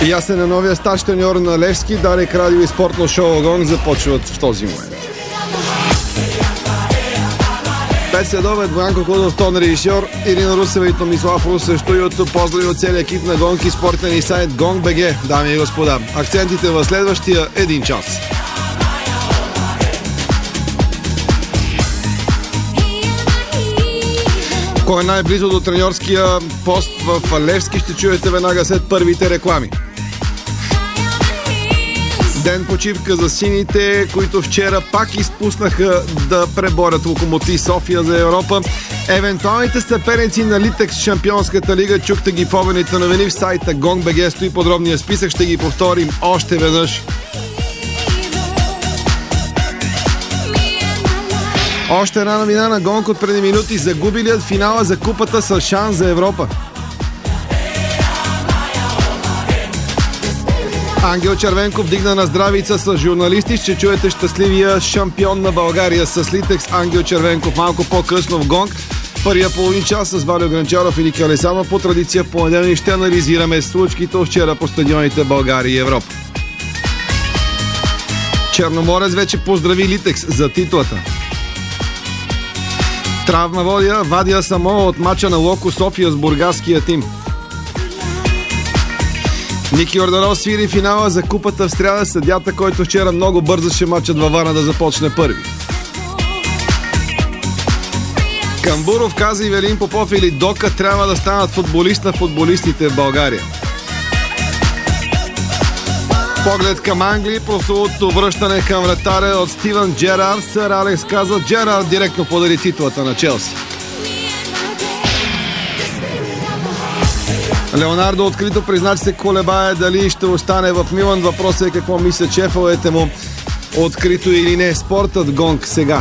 Ясен е новия старш треньор на Левски. Дарик радио и спортно шоу Гонг започват в този момент. 5 следобед, Боянко Кудов, тон режисьор, Ирина Русева и Томислав Русев, студиото. Поздрави от целия екип на Гонг и спортен и сайт Gong.bg. Дами и господа, акцентите в следващия 1 час. Кой е най-близо до треньорския пост в Левски, ще чуете веднага след първите реклами. Ден почивка за сините, които вчера пак изпуснаха да преборят Локомотив София за Европа. Евентуалните съперници на Литекс в Шампионската лига, чухте ги в обедните новини в сайта Gong.bg, стои подробния списък, ще ги повторим още веднъж. Още една новина на Гонг от преди минути. Загубилият финала за купата с шанс за Европа. Ангел Червенков дигна на здравица с журналисти. Ще чуете щастливия шампион на България с Литекс Ангел Червенков малко по-късно в Гонг. Първия половин час с Валио Гранчаров и Ники Алесанов. По традиция в понеделник ще анализираме случките от вчера по стадионите България и Европа. Черноморец вече поздрави Литекс за титлата. Травма Вадия Самоа от мача на Локо София с бургаския тим. Ники Йорданов свири финала за купата в сряда, съдята, който вчера много бързаше мачът във Варна да започне първи. Камбуров каза Ивелин Попов или Дока трябва да станат футболист на футболистите в България. Поглед към Англия, прословото връщане към вратаря от Стивън Джерард. Сър Алекс каза, Джерард директно подари титлата на Челси. Леонардо открито призна, че се колебае дали ще остане в Милан. Въпросът е какво мислят шефовете му, открито или не. Спортът Гонг сега.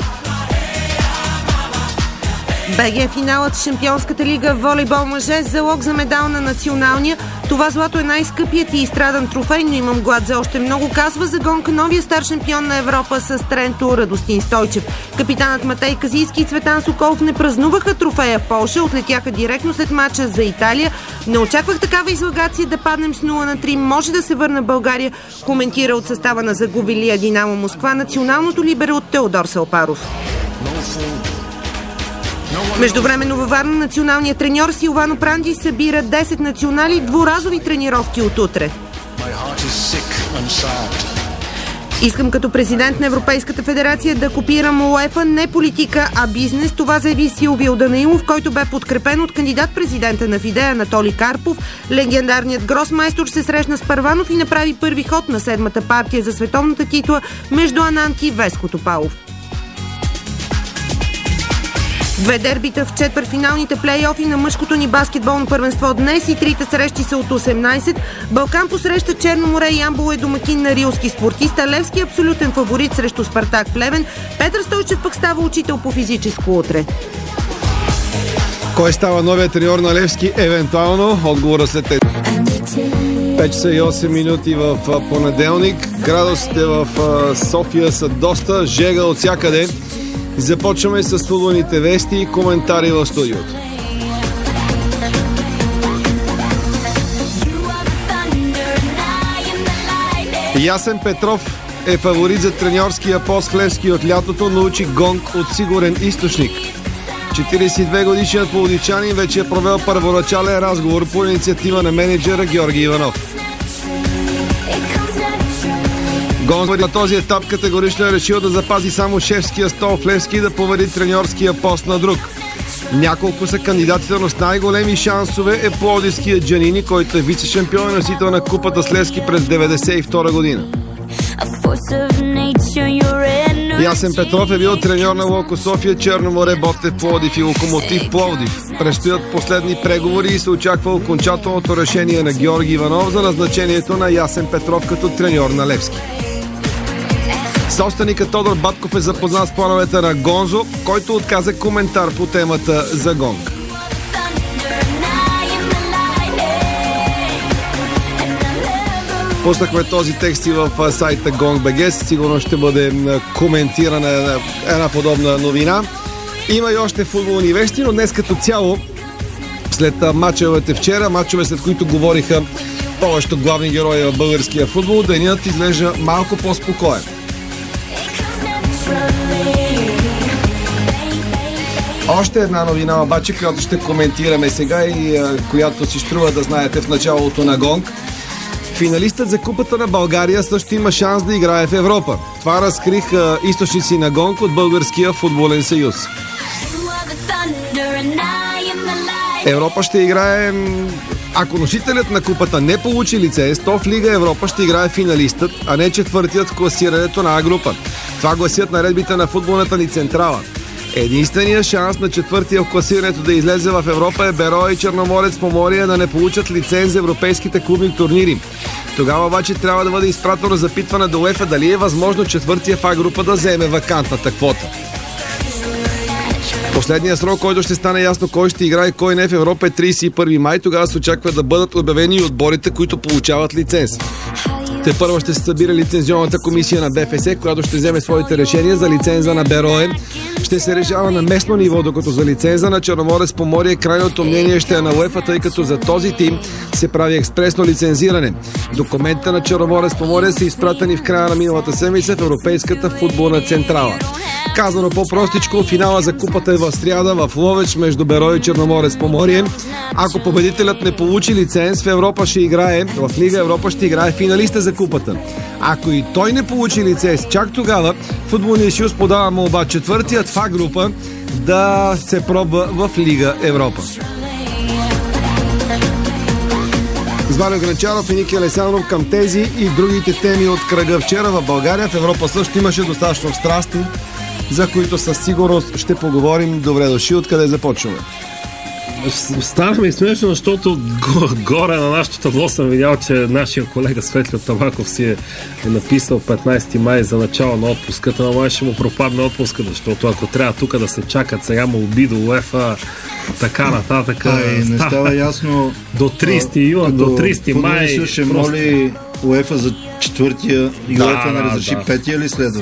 БГ финалът в Шампионската лига в волейбол мъже, залог за медал на националния. Това злато е най-скъпият и изстрадан трофей, но имам глад за още много, казва за Гонг новия стар шампион на Европа с Тренто Радостин Стойчев. Капитанът Матей Казийски и Цветан Соколов не празнуваха трофея в Полша, отлетяха директно след мача за Италия. Не очаквах такава излагация да паднем с 0-3. Може да се върна България, коментира от състава на загубилия Динамо Москва националното либеро от Теодор Салпаров. Междувременно във Варна националният треньор Силвано Пранди събира 10 национали в двуразови тренировки от утре. Искам като президент на Европейската федерация да копирам УЕФА, не политика, а бизнес. Това заяви Силвио Данаилов, който бе подкрепен от кандидат-президента на ФИДЕ Анатолий Карпов. Легендарният гросмайстор се срещна с Първанов и направи първи ход на седмата партия за световната титла между Ананти и Веско Топалов. Две дербита в четвъртфиналните плейофи на мъжкото ни баскетболно първенство днес и трите срещи са от 18. Балкан посреща Черно море и Ямбол е домакин на рилски спортист, а Левски абсолютен фаворит срещу Спартак Плевен. Петър Стойчев пък става учител по физическо утре. Кой става новия треньор на Левски? Евентуално отговора след 5 часа и 8 минути в понеделник. Градусите в София са доста, жега от всякъде. Започваме с футболните вести и коментари в студиото. Ясен Петров е фаворит за треньорския пост в Левски от лятото, научи Гонг от сигурен източник. 42-годишният пловдивчанин вече е провел първоначален разговор по инициатива на менеджера Георги Иванов. Гонг на този етап категорично е решил да запази само шефския стол в Левски и да повери треньорския пост на друг. Няколко са кандидатите, но с най-големи шансове е пловдивският Джанини, който е вице-шампион и носител на купата с Левски през 1992 година. Ясен Петров е бил треньор на Локо София, Черно море, Ботев Пловдив и Локомотив Пловдив. Предстоят последни преговори и се очаква окончателното решение на Георги Иванов за назначението на Ясен Петров като треньор на Левски. Собственикът Тодор Батков е запознат с плановете на Гонзо, който отказа коментар по темата за Гонг. Пуснахме този текст и в сайта Gong.bg. Сигурно ще бъде коментирана една подобна новина. Има и още футболни вести, но днес като цяло, след мачовете вчера, мачове след които говориха повечето главни герои в българския футбол, денят изглежда малко по-спокоен. Още една новина обаче, която ще коментираме сега и която си струва да знаете в началото на Гонг. Финалистът за Купата на България също има шанс да играе в Европа. Това разкриха източници на Гонг от Българския футболен съюз. Европа ще играе... Ако носителят на Купата не получи лиценз, то в Лига Европа ще играе финалистът, а не четвъртият в класирането на А-група. Това гласят наредбите на футболната ни централа. Единственият шанс на четвъртия в класирането да излезе в Европа е Берое и Черноморец Поморие да не получат лиценз за европейските клубни турнири. Тогава обаче трябва да бъде изпратено запитване до УЕФА дали е възможно четвъртия в А-група да вземе вакантната квота. Последният срок, който ще стане ясно кой ще играе и кой не в Европа, е 31 май. Тогава се очаква да бъдат обявени и отборите, които получават лиценз. Първо ще се събира лицензионната комисия на БФС, която ще вземе своите решения за лиценза на Берое. Ще се решава на местно ниво, докато за лиценза на Черноморец Поморие крайното мнение ще е на УЕФА, тъй като за този тим се прави експресно лицензиране. Документите на Черноморец Поморие са изпратени в края на миналата седмица в Европейската футболна централа. Казано по-простичко, финала за Купата е в сряда в Ловеч между Берое и Черноморец Поморие. Ако победителят не получи лиценз, в Европа ще играе, в Лига Европа ще играе финалиста за Купата. Ако и той не получи лиценз, чак тогава Футболният съюз подава молба четвъртият в А-група да се пробва в Лига Европа. С Валио Гранчаров и Ники Алесандров към тези и другите теми от кръга. Вчера в България, в Европа също имаше достатъчно страсти, за които със сигурност ще поговорим. Добре дошли, откъде започваме? Стана ми смешно, защото горе на нашото табло съм видял, че нашия колега Светлио Табаков си е написал 15 май за начало на отпуската, но май ще му пропадне отпуска, защото ако трябва тук да се чакат сега молби до УЕФА, така нататък. И не става ясно до 30 юни, до 30 май. Ще моли УЕФА за четвъртия и УЕФА не разреши петия ли следва?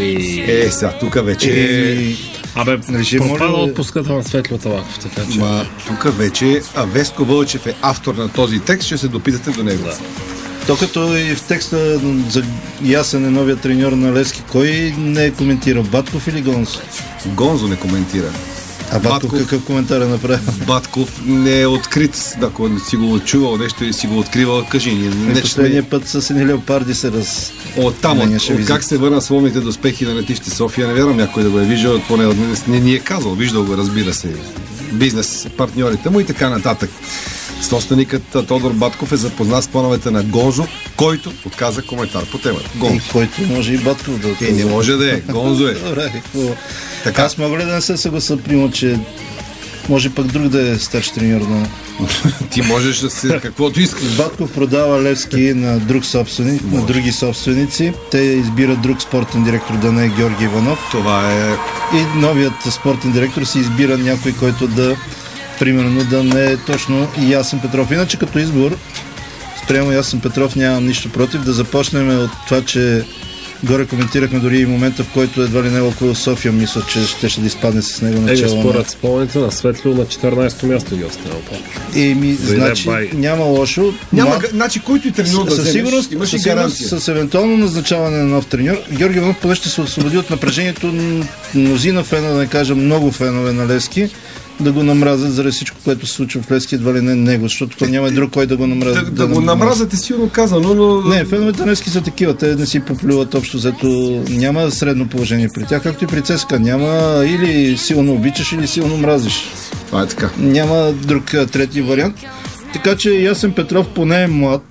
Сега тук вече... пропада отпуската на Светлио Табаков, така че... Тук вече Веско Вълчев е автор на този текст, ще се допитате до него. То като и в текста за Ясен е новия треньор на Левски, кой не е коментирал? Батков или Гонзо? Гонзо не коментира. А Батков какъв коментар е направил? Батков не е открит. Ако не си го чувал нещо и си го откривал, кажи ни. Последния път с едни леопарди се Оттам, от как се върна сломите доспехи на летище София, не вярвам някой да го е виждал, поне не ни е казал, виждал го, разбира се, бизнес партньорите му и така нататък. Собственикът Тодор Батков е запознат с плановете на Гонзо, който отказа коментар по темата. И който може и Батков да отказа. Не може да е, Гонзо е. Добре, така. Аз мога ли да не се съгласа, прямо, че може пък друг да е старши треньор на... Ти можеш да си каквото искаш. Батков продава Левски на друг собственик, на други собственици. Те избират друг спортен директор, да не е Георги Иванов. Това е... И новият спортен директор си избира някой, който да, примерно, да не е точно Ясен Петров. Иначе като избор, спрямо Ясен Петров нямам нищо против. Да започнем от това, че горе коментирахме дори и момента, в който едва ли не около София мисля, че ще да изпадне с него начало. Според спомните на Светлио на 14-то място ги останал. Значи няма лошо. Значи който и треньор да вземеш, сигурност, имаш и гаранция. С евентуално назначаване на нов треньор, Георги Иванов поне ще се освободи от напрежението. Мнозина фенове, да не кажа много фенове на Левски, да го намразят заради всичко, което се случва в Левски, едва ли не него, защото няма и друг кой да го намрази. Да го намразят е силно казано, но... Не, феновете на Левски са такива, те не си поплюват общо, зато няма средно положение при тях, както и при ЦСКА. Няма или силно обичаш, или силно мразиш. Това е така. Няма друг трети вариант. Така че Ясен Петров поне е млад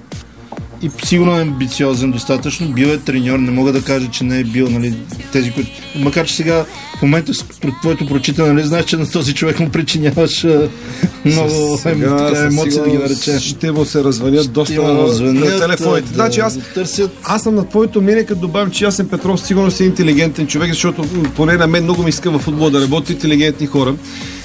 и сигурно е амбициозен достатъчно. Бил е треньор, не мога да кажа, че не е бил, нали, тези, които... Макар че сега, в момента твоето прочитане, нали, знаеш, че на този човек му причиняваш много емоции, да ги наречем. Ще му се развънят доста на телефоните. Значи аз съм на твоето мнение, като добавям, че Ясен Петров сигурно си интелигентен човек, защото поне на мен много ми иска в футбола да работи интелигентни хора.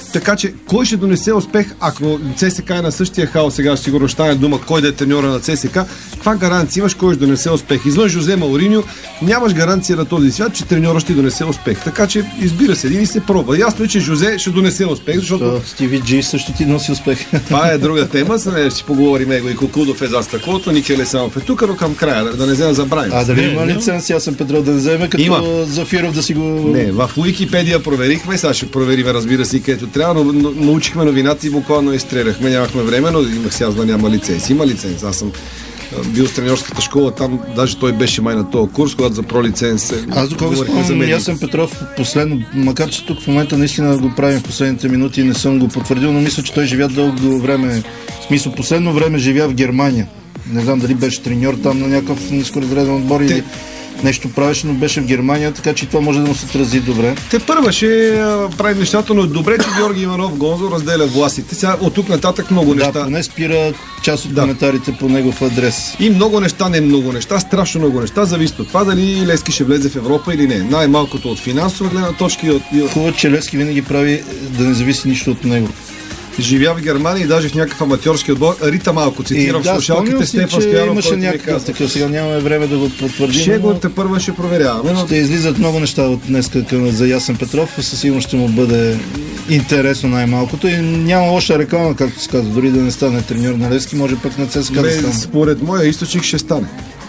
Така че, кой ще донесе успех, ако ЦСКА е на същия хаос, сега сигурно ще стане дума кой да е треньора на ЦСКА, каква гаранция имаш, кой ще донесе успех? Извън Жозе Мауриньо нямаш гаранция на този свят, че треньора ще донесе успех. Така че избира се един и се пробва. Ясно е, че Жозе ще донесе успех, защото Стиви Джи също ти носи успех. това е друга тема, за нея ще си поговорим и Кокудов е за стъклото, Ники Алесанов е тук, но към края, да не взема забравим. А дали има лиценз, Ясен Петров да не вземе като Зафиров да си го... Не, в Уикипедия проверихме, сега ще проверим, разбира се, където трябва, но научихме новината и буквално изстреляхме. Нямахме време, но имах сега да няма лиценз. Има лиценз. Аз съм бил в треньорската школа, там даже той беше май на този курс, когато за пролиценз. Аз доколко спомням, Ясен Петров последно, макар че тук в момента наистина го правим в последните минути и не съм го потвърдил, но мисля, че той живя дълго време, в смисъл последно време живя в Германия. Не знам дали беше треньор там на някакъв нискоразреден отбор или нещо правеше, но беше в Германия, така че това може да му се отрази добре. Те първа ще правим нещата, но добре, че Георги Иванов Гонзо разделя властите. Сега от тук нататък много неща. Да, поне спира част от коментарите по негов адрес. И много неща, не много неща, страшно много неща, зависи от това дали Левски ще влезе в Европа или не. Най-малкото от финансова гледна точка и от... Хубаво, че Левски винаги прави да не зависи нищо от него. Живя в Германия и даже в някакъв аматьорски отбор. Рита малко, цитирам слушалките, Стефан Стоянов, имаше някакъв такъв. Сега нямаме време да го потвърдим. Шегорите първа ще проверяваме. Ще излизат много неща от днес за Ясен Петров. Със сигурно ще му бъде интересно най-малкото. И няма лоша реклама, както се казва. Дори да не стане треньор на Левски, може пък на ЦСКА да стане. Според моя източник ще стане.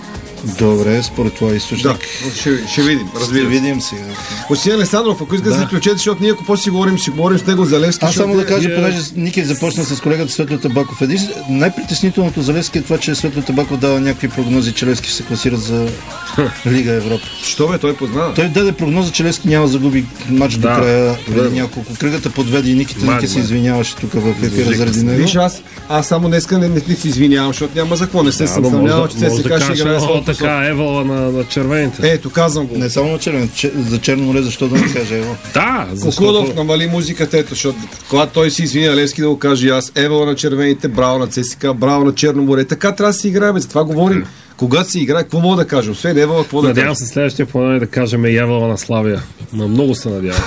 Добре, според това източник. Да, ще видим. Ще видим сега. Осия Александров, ако искате да заключете, защото ние ако после си говорим с него за Левски. Аз само да кажа, понеже Ники започна с колегата Светло Табаков. Най-притеснителното за Левски е това, че Светло Табаков дава някакви прогнози, че Левски ще се класира за Лига Европа. Що бе, той познава? Той даде прогноза, че Левски няма да загуби матч до края. Няколко кръгата подведе и Ники се извиняваше тук в ефира заради него. Виж, аз само днеска не се извинявам, защото няма за какво. Не се съмнявам, че ЦСКА ще играе така Евала на червените. Ето, казвам го. Не само на червените, за Черно море, защо да не каже Ева? Да, Кокудов намали музиката, ето, защото когато той си извиня Левски да го каже аз, Евала на червените, браво на ЦСКА, браво на Черно море. Така трябва да си играем, за това говорим. Когато си играе, какво мога да кажа? Освен Евала, какво да кажа? Надявам се следващия план да кажем Евала на Славия. Но много се надявам.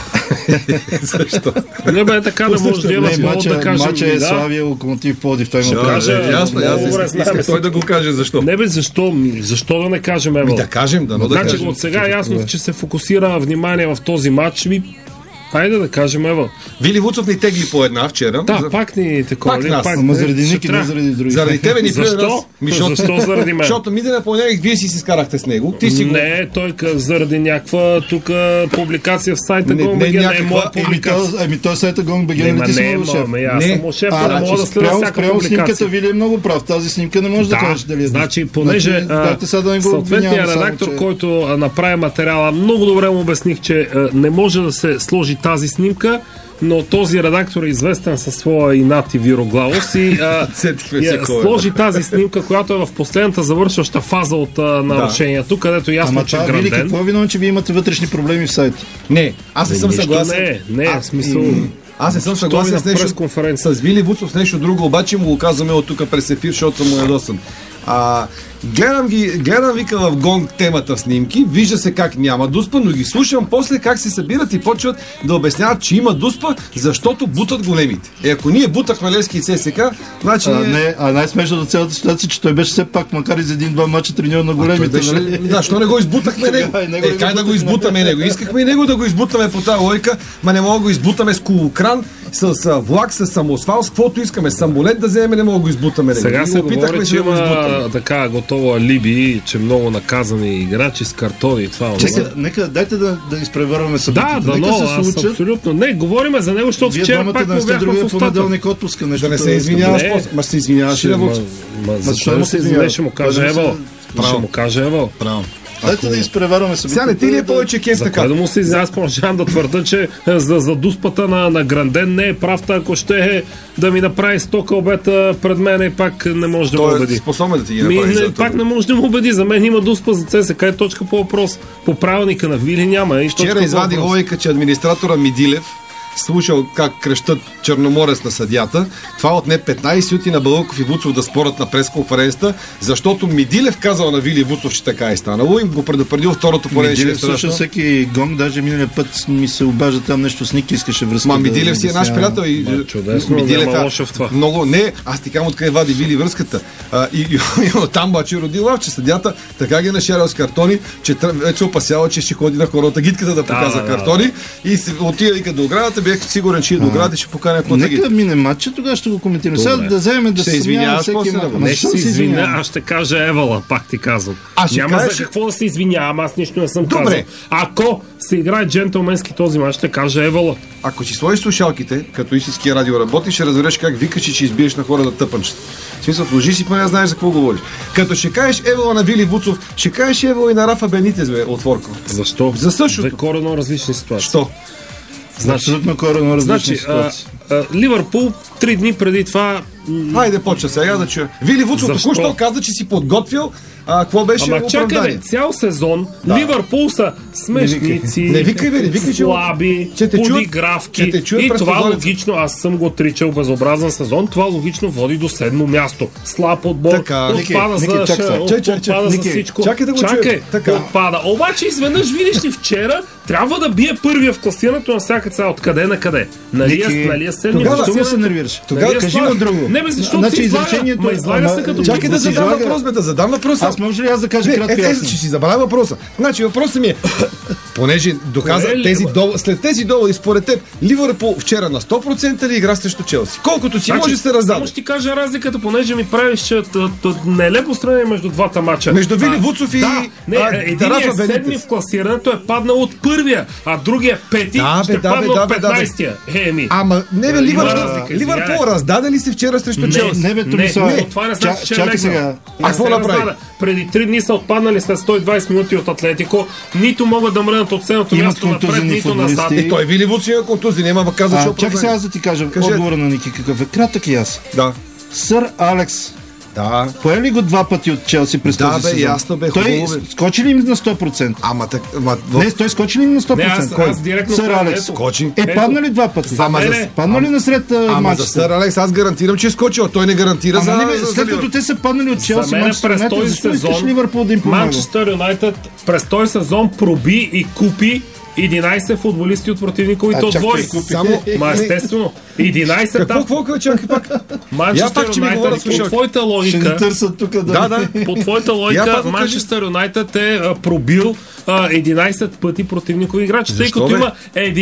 Защо? Не бе така да може да имаш много да кажем. Мача е Славия, Локомотив Пловдив. Той има каже. Ясно, иска той да го каже защо. Не бе, защо да не кажем Евала? Да кажем, да. Значи от сега е ясно, че се фокусира внимание в този матч. Хайде да кажем Ева. Вили Вуцов ни тегли по една вчера. Да, пак ни такова. Пак нас. Ама заради Ники, не заради други. Заради тебе ни преди нас. Защо заради мен? Защото Мидене понеделник вие си се скарахте с него. Ти си не, той заради някаква тук публикация в сайта GONG.BG, не е моя публикация. Ами той сайта GONG.BG, не ти си му шеф. Аз съм му шеф, не мога да следя всяка публикация. Снимката Вили е много прав. Тази снимка не може да кажеш дали е. Значи, понеже съответният редактор, който направи материала, много добре му обясних, че не може да се сложи тази снимка, но този редактор е известен със своя инат и вироглавост и сложи тази снимка, която е в последната завършваща фаза от нарушението, където ясно, че гранден. Какво е виновен, че вие имате вътрешни проблеми в сайта? Не, аз не съм съгласен. Не, в смисъл... Аз не съм съгласен с нещо. С Вили Вуцов с нещо друго, обаче му го казваме от тук през ефир, защото съм му ядосан. Гледам вика в Гонг темата в снимки, вижда се как няма дуспа, но ги слушам после как се събират и почват да обясняват, че има дуспа, защото бутат големите. Ако ние бутахме Левски и ЦСКА, значи... най-смешното цялата ситуация, че той беше все пак, макар и за един-два мача треньор на големите. Да, що не го избутахме него? Как да го избутаме него? Искахме и него да го избутаме по тази логика, ма не мога да го избутаме с колокран, с влак, с самосвал, с каквото искаме. Самолет да вземем, не мога да го избутаме него. Сега се говори, че има така готова алиби, че много наказани играчи с картони и това. Нека дайте да изпреварваме събитията. Да, аз абсолютно. Не, говориме за него, защото вчера пак му бяхме в устата. Да не се извиняваш, ма се извиняваш ли да Вуцов? Защо не се извиняваш? Ще му каже Евал. Ще му каже Евал. Право. Дайте да изпреварваме събитията. Сега не ти ли е повече кеф така? За да му се извиня, аз продължавам да твърда, че за дуспата на Гранден не е прав, ако ще да ми направи 100 кълбета пред мен и пак не може да му убеди. Той е способен да ти ги направи. Пак не може да му убеди. За мен има дуспа за ЦСКА, е точка по въпрос. По правилника на Вили няма. Вчера извади логика, че администратора Мидилев слушал как крещат Черноморец на съдията. Това отне 15 минути на Балъков и Вуцов да спорят на пресконференцията, защото Мидилев казал на Вили Вуцов, че така е станало. Им го предупредил второто поредище. Мидилев слуша всеки гонг, даже миналия път ми се обажда там нещо с Ники, искаше връзка. Мидилев си е наш приятел и чудесно, Мидилев лошо в това. Много не, аз ти казвам откъде вади Вили връзката. И там бачи родила, че съдята така ги нашерал с картони, че вече опасява, че ще ходи на хората гидката да показва картони и отида и до оградата, бях сигурен, че до оградата ще поканя хората. Нека мине матча, тогава ще го коментираме. Сега да вземем да се извиняваме всеки матч. Не ще се извиня, аз ще кажа Евала, пак ти казвам. Няма за какво да се извинявам, аз нищо не съм казал. Ако се играе джентълменски този мач, ще кажа Евала. Ако си сложиш слушалките, като истински радио работи, ще разбереш как викаш и че избиеш на хората тъпанчета. В смисъл, вложи си, поне знаеш за какво говориш. Като ще кажеш Евала на Вили Вуцов, ще кажеш Евала и на Рафа Бенитез, отворко. Защо? За същото. Две коренно различни ситуации. Що? Абсолютно коренно различни ситуации. Ливърпул 3 дни преди това... Хайде, почва сега да чуя. Вили Вуцов току-що каза, че си подготвил какво беше оправдание. Чакай, цял сезон Ливърпул са смешници, слаби, подигравки и това логично, аз съм го отричал безобразен сезон, това логично води до 7-мо място. Слаб отбор, отпада за всичко. Чакай да го чуя. Отпада. Обаче изведнъж видиш ли вчера трябва да бие първия в класирането на всяка цена. Откъде на къде? Нали е седми? Защо му се нервираш? Тогава кажи го друго. Не бе, защото си излага се като... Чакай да задам въпрос, да задам въпроса. Аз може ли аз да кажа кратко ясно? Ще си забравя въпроса. Значи въпросът ми е, понеже доказа след тези доводи, според теб, Ливърпул вчера на 100% ли игра срещу Челси? Колкото си може се раздаде. Само ще ти кажа разликата, понеже ми правиш, че нелепо сравнение между двата мача. Между Вили Вуцов и единият седми в класирането е паднал от първия, а другия пети ще падна от 15-тия. Ама не бе, Ливърпул раздаде ли се вчера срещу Челси? Не бе, Томислав. Това не значи, че чакай сега. Какво направи? Преди 3 дни са отпаднали след 120 минути от Атлетико. Нито могат да мръднат от седмото място напред, нито назад. И той Вили Вуцов има контузии, няма каза, че чакай сега да ти кажа отговора на Ники какъв е. Кратък и аз. Да. Сър Алекс. Да. Пое ли го 2 пъти от Челси през този сезон? Да, бе, ясно бе, той скочи ли им на 100%? Не, той скочи ли им на 100%? Аз директно Сър Алекс скочи. Падна ли 2 пъти? Падна ли насред матчите? За Сър Алекс аз гарантирам, че е скочил. Той не гарантира след като те са паднали от Челси, през този сезон Ливърпул да им помага? Манчестър Юнайтед през този сезон проби и купи 11 футболисти от противниковите отбори. Естествено. 11 Какво чакай пак? Манчестър Юнайтед, по твоята логика... Ще ни търсят тук да... По твоята логика, Манчестър Юнайтед е пробил 11 пъти противникови играчи. Тъй като има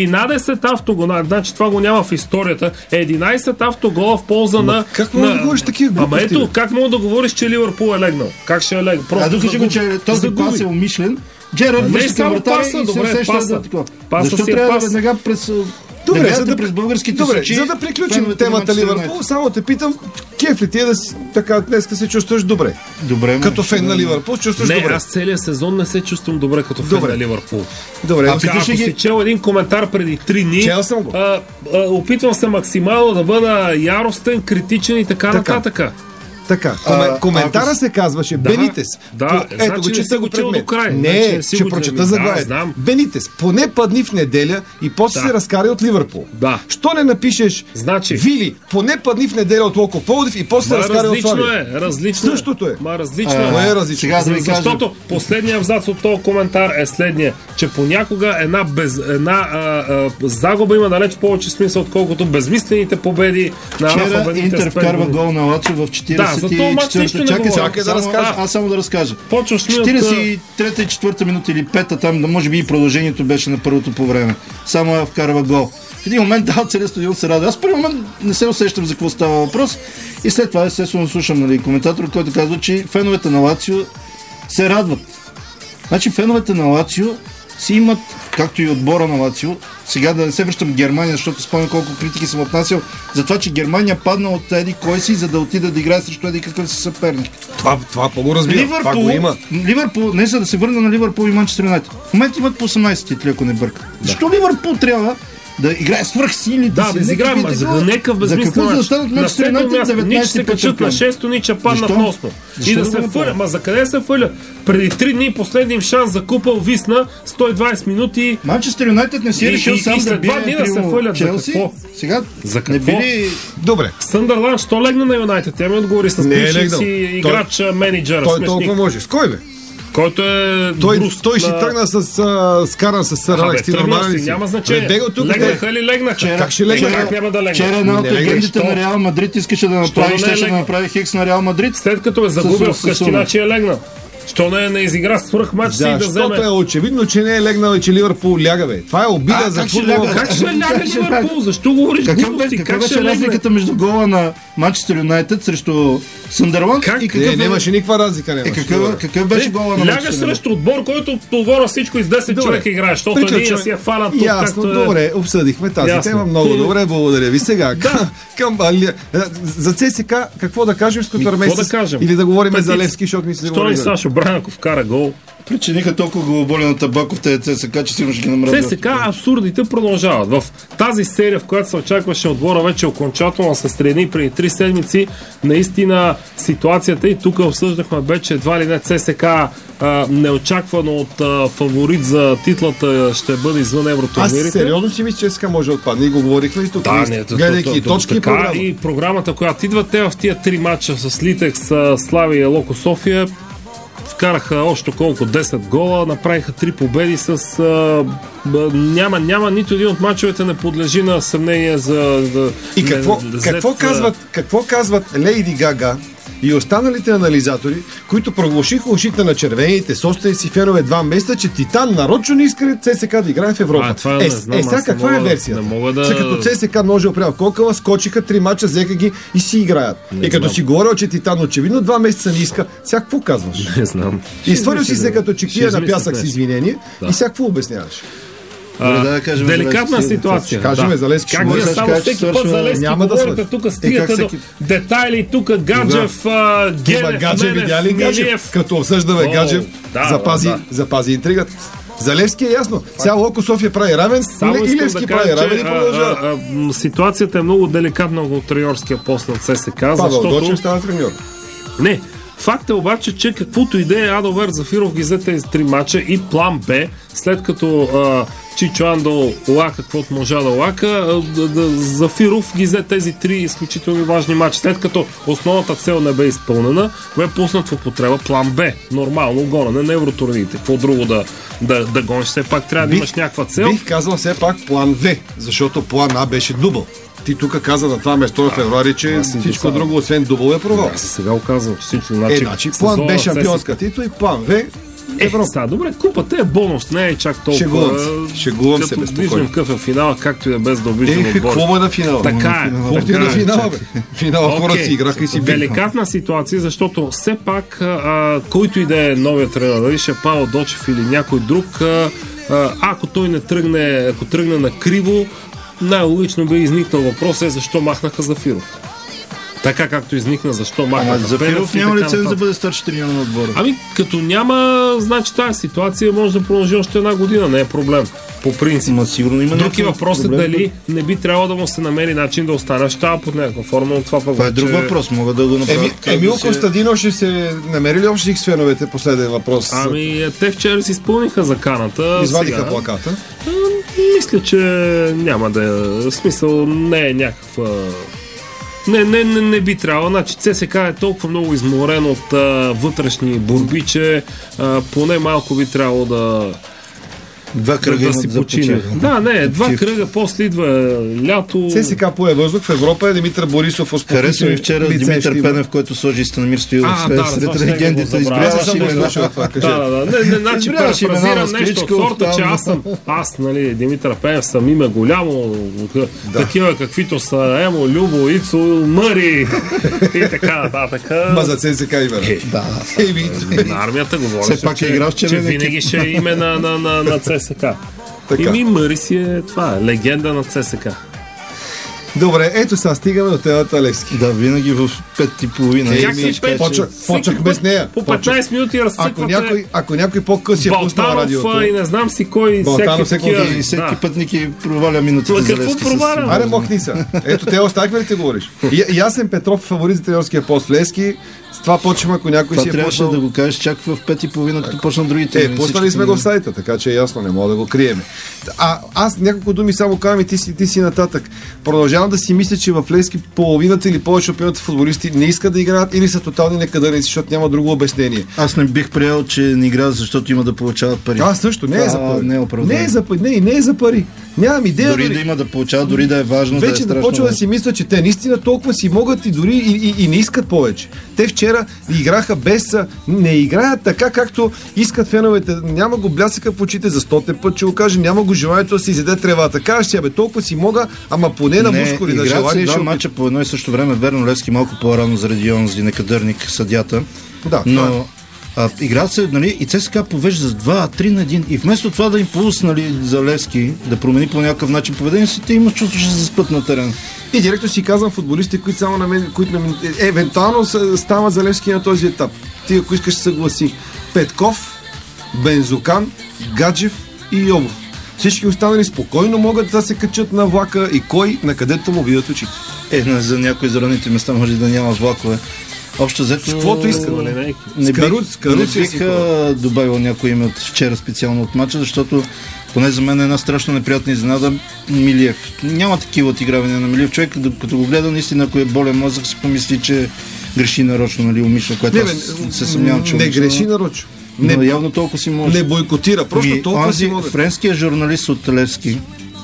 11 автогола, значи това го няма в историята, 11 автогола в полза на... Как мога да говориш такива глупости? Ама ето, как мога да говориш, че Ливърпул е легнал? Как ще е легнал? Докажи го, че този пас е умишлен. Джерард връща към вратаря и се усеща да такова. Защо трябва да веднага през... Добре, през българските сочи... За да приключим темата Ливърпул, само те питам, кеф ли ти е да така днеска се чувстваш добре? Добре. Като фен на Ливърпул чувстваш добре? Не, аз целият сезон не се чувствам добре като фен на Ливърпул. Добре. Ако си чел един коментар преди 3 дни, чел съм го. Опитвам се максимално да бъда яростен, критичен и така нататък. Така, коментара се казваше Бенитес. Да, ето го, че се го чел до край. Не, ще прочета заглавието. Бенитес, поне падни в неделя и после се разкара от Ливърпул. Да. Що не напишеш Вили, поне падни в неделя от Локов Пловдив и после се разкара от Славия? Различно е. Същото е. Различно е. Различно. Защото последният абзац от този коментар е следния, че понякога една загуба има далеч повече смисъл, отколкото безмислените победи на Рафа Бенитес. Интер вкарва гол на Лацио в 44-та. Чакай да разкажа. Аз само да разкажа. 43-та и 4-та минута или 5-та там, може би и продължението беше на първото по време. Само вкарва гол. В един момент целият стадион се радва. Аз в първи момент не се усещам за какво става въпрос и след това естествено слушам коментатор, който казва, че феновете на Лацио се радват. Значи феновете на Лацио си имат, както и отбора на Лацио, сега да не се връщам в Германия, защото спомням колко критики съм отнасял за това, че Германия падна от еди кой си, за да отида да играе срещу еди какъв си съперник. Това по-го разбира, това го има. Ливърпул, не за да се върна на Ливърпул и Манчестър Юнайтед. В момента имат по 18 титли, ако не бърка. Защо Ливърпул трябва да играе свръхсилите Да, си. да изиграем, нека безмислено. За какво да останат на Манчестър седмо Юнайтед място, 19 нито се качат на 6-то, нито ще паднат на 8-то. И да се фърля. Ма за къде се фърля? Преди 3 дни последния им шанс за купа висна 120 минути. Манчестър Юнайтед не си е решил сам да бие дни да се фърлят. Челси. За какво? Сега за какво? не били... Добре. Съндърланд, що легна на Юнайтед? Тя ми отговори с бившия си играч, менеджер. Той толкова може. С кой бе? Който е той ще тръгна скаран с сър Алекс. Ти нормален ли си? Няма значение. Легнаха или легнаха? Как ще легнаха? Как няма да легнаха? Вчера една от агентите на Реал Мадрид искаше да направи хикс на Реал Мадрид. След като е загубил в къщина, че е легнал. Що не изигра свръх матч си да вземе? Защото е очевидно, че не е легнал и че Ливърпул ляга, бе. Това е обида за футбол. Как ще ляга Ливърпул? Защо говориш глупости? Каква ще разликата между гола на Манчестър Юнайтед срещу Съндърланд? Нямаше никаква разлика. Какъв беше гола на Манчестър? Лягаш срещу отбор, който отбора всичко из 10 човека играе, защото ние си я фанат тук. Ясно, добре, обсъдихме тази тема. Много добре, благодаря ви. Сега, за ЦСК, какво да кажем с Котър месец? Или да говорим за Левски, защото ми се говори. Бранков кара гол. Причиниха толкова главоболи на Табаков в тези ЦСК, че сигурно ще ги намръдят. ЦСК абсурдите продължават. В тази серия, в която се очакваше отбора вече окончателно се стрени преди 3 седмици, наистина ситуацията и тук обсъждахме вече едва ли не ЦСК неочаквано от фаворит за титлата ще бъде извън евротурнирите. Аз сериозно си мисля, че ЦСКА може да отпадне. И го говорихме и тук. Гледайки точки и програма. И програмата, която идва, те в тия 3 матча с Литекс, Славия и Локо София вкараха още колко 10 гола, направиха 3 победи с... няма нито един от мачовете не подлежи на съмнение за... И какво казват Лейди Гага и останалите анализатори, които проглушиха ушите на червените собственици фенове 2 месеца, че Титан нарочно не иска ЦСКА да играе в Европа. Сега каква е версията? Сега като ЦСКА може да правя Кокала, скочиха 3 мача, взеха ги и си играят. Като си говорил, че Титан очевидно 2 месеца не иска, сега какво казваш? Не знам. И свърил си се като чекия на пясък с извинение и сега какво обясняваш? Деликатна ситуация. Кажем за Левски. Как вие само всеки път за Левски говорите, тук стигате до детайли, тук Гаджев, Гаджев, видя ли Гаджев? Като обсъждаме Гаджев, запази интригата. За Левски е ясно. Сега Локо София прави равен и Левски прави равен и продължава. Ситуацията е много деликатна от треньорския пост на ЦСКА, Павел Дочев става треньор. Не. Факт е обаче, че каквото и да е, Адалбер Зафиров ги взе тези 3 мача и план Б, след като Чичо Андо лака каквото можа да лака, Зафиров ги взе тези 3 изключително важни мача. След като основната цел не бе изпълнена, бе пуснат в употреба план Б. Нормално гонене на евротурнирите. Какво друго да гониш? Все пак трябва да имаш някаква цел. Бих казал все пак план В, защото план А беше дубъл. Ти тук каза на това место в февруари, че всичко друго, освен дубъл е провал. Аз сега оказвам, че всичко. Значи план Б шампионска титла и план В Европа. Добре, купата е бонус, не е чак толкова. Шегувам се безпокойно. Виждам какъв е финала, както и да без да обиждам отбор. Хубаво е на финала. Така е. Хубаво е на финала, бе. Финала хората си играха и си биха. Деликатна ситуация, защото все пак, който и да е новият тренер, дали ще е Павел Дочев или някой друг, ако той не тръгне, ако тръгне на криво, най-логично би изникнал въпрос защо махнаха Зафиров. Така както изникна защо махнаха Зафиров няма лиценз да бъде старши треньор на отбора. Като няма, значи тази ситуация може да продължи още 1 година, не е проблем. По принцип. Сигурно има други въпрос е дали не би трябвало да му се намери начин да остане в щаба под някаква форма от това. Това е друг въпрос, мога да го направя. Емил Костадинов ще се намери ли още с феновете? Последен въпрос. Те вчера си изпълниха заканата. Извадиха плаката. Мисля, че няма да е. Смисъл не е някаква. Не би трябвало. Значи ЦСКА е толкова много изморен от вътрешни борби, че поне малко би трябвало да 2 кръга да си почине. Два кръга, после идва лято. ЦСКА пое въздух в Европа е Димитър Борисов. Хареса ми вчера Димитър Пенев, който сложи Станимир Стоилов сред легендите. Избряваше имена. Значи перифразирам нещо от сорта, че аз, Димитър Пенев съм име голямо, такива каквито са Емо, Любо, Ицо, Мъри и така нататък. Ма за ЦСКА име. На армията говореше, че винаги ще е име на ЦСКА. Мъри си е това, легенда на ЦСКА. Добре, ето сега стигаме до темата Левски. Да, винаги в 5:30. Почнахме с нея. По 15 минути разцъквате Ако някой по-къс е пуснал радиото. и не знам си кой, Балтанов, всеки път Ники проваля минутите за Левски. Аре, мохни са. Ето, те оставихме ли те говориш? Ясен Петров, фаворит за тренерския пост в Левски. С това почваме, ако някой това си е трябваше да го кажеш чак в 5:30, като почна другите. Пуснали сме го в сайта, така че е ясно, не мога да го крием. Аз няколко думи само казвам и ти си нататък. Продължавам да си мисля, че в Левски половината или повече от половината футболисти не искат да играят или са тотални некадърници, защото няма друго обяснение. Аз не бих приел, че не играят, защото има да получават пари. Аз също, не е за пари. Не е за пари. Нямам идея. Дори да има да получават, дори да е важно. Вече да почва да си мисля, че те наистина толкова си могат и дори и не искат повече. Те вчера играха без... Не играят така, както искат феновете. Няма го блясъка в очите за 100-те път, че го каже, няма го желанието да си изяде тревата. Кажеш си, толкова си мога, ама поне на мускули, на желание. Два мача по едно и също време. Верно, Левски малко по-рано заради онзи некадърник съдята. Да, но играят се, нали, и ЦСКА повежда с 2-3-1 и вместо това да им пуснали за Левски, да промени по някакъв начин поведение си, те имат чувство, че се заспът на терен. И директно си казвам футболисти, които само на мен, които евентуално стават за Левски на този етап. Ти, ако искаш, се съгласи. Петков, Бензокан, Гаджев и Йовов. Всички останали спокойно могат да се качат на влака и кой на където му видят очите. За някои зраните места може да няма влакове. Общо взето... Каквото иска. Не бих добавил някой име от вчера специално от мача, защото поне за мен е една страшно неприятна изненада Милиев. Няма такива отигравания на Милиев. Човек, като го гледа, наистина, ако е болен мозък, си помисли, че греши нарочно, нали, умишлено, което аз се съмнявам, че не греши нарочно. Но явно толкова си може. Не бойкотира, просто толкова си може. Френският журналист от Левски,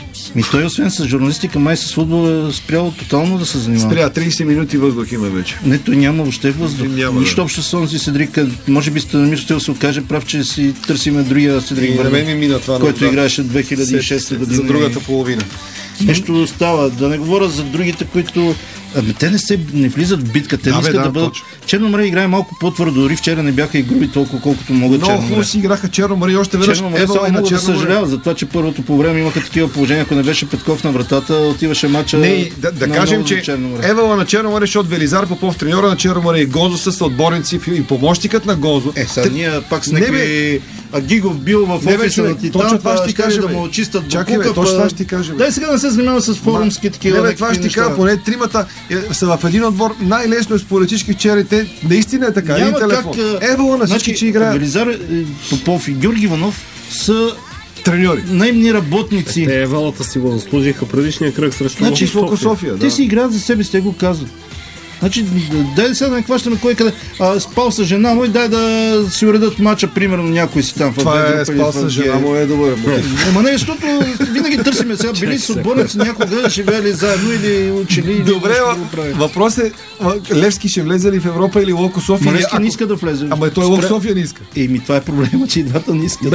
той освен с журналистика, май с футбол е спрял тотално да се занимава. Спря 30 минути въздух има вече. Не, той няма въобще въздух. Нищо общо с онзи Седрик. Може би сте намислите да се окаже прав, че си търсиме другия Седрик Бърнов, който играеше 2006 година. За другата половина. Нещо става. Да не говоря за другите, които... те не влизат в битка, те не искат да бъдат... Черно море играе малко по-твърдо, дори вчера не бяха и груби толкова, колкото могат. Много хубаво си играха Черно море и още веднъж. Черно море само мога да съжалява за това, че първото по време имаха такива положения, ако не беше Петков на вратата, отиваше мача. Да кажем, че Евала на Черно море, защото Велизар Попов, треньора на Черно море и Гозо са отборници и помощникът на Гозо. Сега ние пак с някакви Гигов бил в офиса на Титан, това ще каже да му очистят букука. Точно това ще кажем. Дай сега не се занимава с форумски такива. Това ще кажа, поне тримата са в един отбор. Най-лесно е според всички вчера. Те наистина е така. Няма телефон. Евала на всички, че играят. Велизар Попов и Георги Иванов са треньори. Наемни работници. Те Евалата си го заслужиха предишния кръг срещу Локо София. Те си играят за себе си, те го казват. Значи, дай сега да не хващаме кой къде. Спал с жена му и дай да си уредат мача, примерно някой си там. Това е спал с жена му е добър. Ама не, защото винаги търсиме сега. Били с отборници някога, живели заедно или учили. Добре, въпрос е Левски ще влезе ли в Европа или Локо София? Левски не иска да влезе. Ама той Локо София не иска. Това е проблема, че и двата не искат.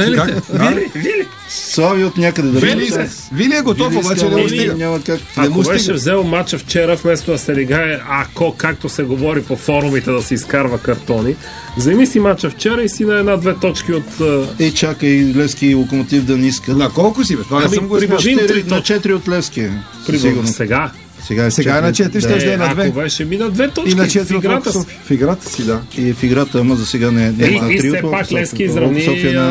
Вили? Слави от някъде да влезе. Вили е готов, обаче не стига. Ако беше взел мача вчера, вместо да се ригае, както се говори по форумите да се изкарва картони, вземи си мача вчера и си на 1-2 точки от... чакай Левски и Локомотив да не искат. На колко си бе? Това не съм го прибавим 4 от Левски. Сигурно сега. Сега е на 4, ще е на 2. Ако беше на 2 точки и на 4 в играта си. В играта си, да. И в играта, ама за сега не е. И все пак Левски изравни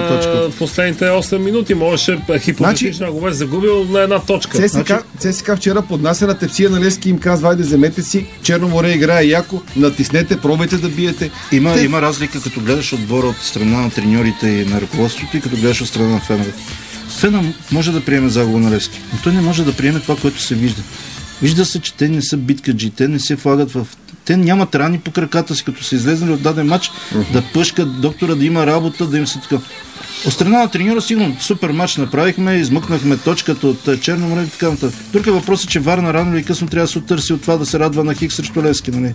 в последните 8 минути. Можеше хипотетично, ако беше загубил на една точка. ЦСКА вчера поднася на тепсия на Левски и им казва, айде вземете си, Черно море играе яко, натиснете, пробайте да биете. Има разлика, като гледаш отбора от страна на треньорите и на ръководството и като гледаш от страна на феновете. Фена може да приеме загуба на Левски, но той не може да приеме това, което се вижда. Вижда се, че те не са биткаджи, те не се влагат в... Те нямат рани по краката си, като са излезнали от даден матч, да пъшкат доктора, да има работа, да им се така. От страна на треньора сигурно супер матч направихме, измъкнахме точката от Черно море и така нататък. Друг е въпросът, че Варна рано или късно трябва да се оттърси от това да се радва на Хикс срещу Левски, нали?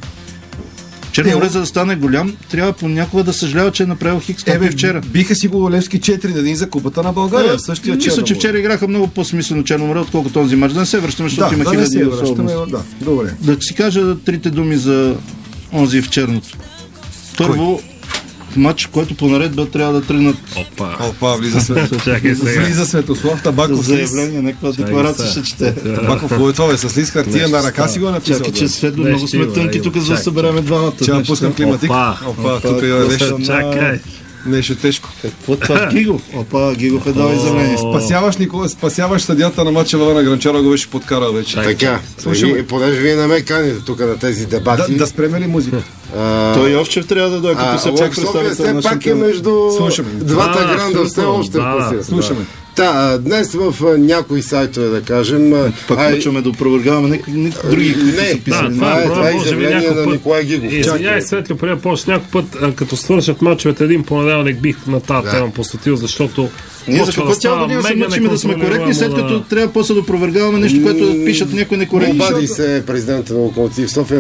Черно море, за да стане голям, трябва понякога да съжалява, че е направил Хикс вчера. Биха си го Левски 4-1 за Купата на България. Мисля, че вчера играха много по-смислено Черно море, отколкото този матч. Да не се връщаме, защото има хиляди особености. Добре. Да си кажа трите думи за онзи в черното. Първо, матч, който по наредба трябва да тръгнат Опа, влиза Светослав. Чакай сега. Влиза Светослав, Табаков с лист. заявление, някаква декларация ще чете. Табаков, кой е това, бе? С лист хартия на ръка си го написал. Чакай, че Светло, много сме тънки тук, за да събереме двамата. Че пускам климатик. Опа, тук е нещо. Чакай. Нещо тежко. Какво това? Гигов? Опа, Гигов е дал изявление. Спасяваш съдията на матча на Гранчаров го беше подкарал вече. Така, понеже вие не ме каните тук на тези дебати. Да спреме ли музика? Той Йовчев трябва да дойде, като се чак представител на все пак е между двата гранда, все още класира. Слушаме. Днес в някои сайтове, да кажем... Пак почваме да опровергаваме други, които са писали. Това е изявление на Николай Гигов. Извиняй, Светло, преди да почне някой път, като свършат мачовете един понеделник, бих на тази тема посветил, защото... Ние за какво цяла година се мъчиме да сме коректни, след като трябва после да опровергаваме нещо, което пишат някой некоректни. Обади се президента на Локомотив София,